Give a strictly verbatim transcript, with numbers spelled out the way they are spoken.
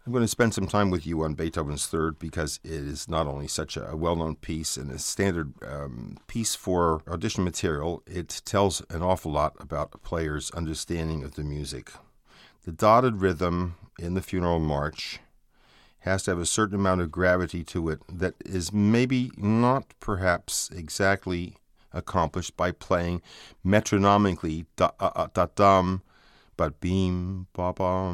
I'm going to spend some time with you on Beethoven's Third because it is not only such a well-known piece and a standard um, piece for audition material, it tells an awful lot about a player's understanding of the music. The dotted rhythm in the Funeral March has to have a certain amount of gravity to it that is maybe not perhaps exactly accomplished by playing metronomically da-dum, but beam, ba-bum,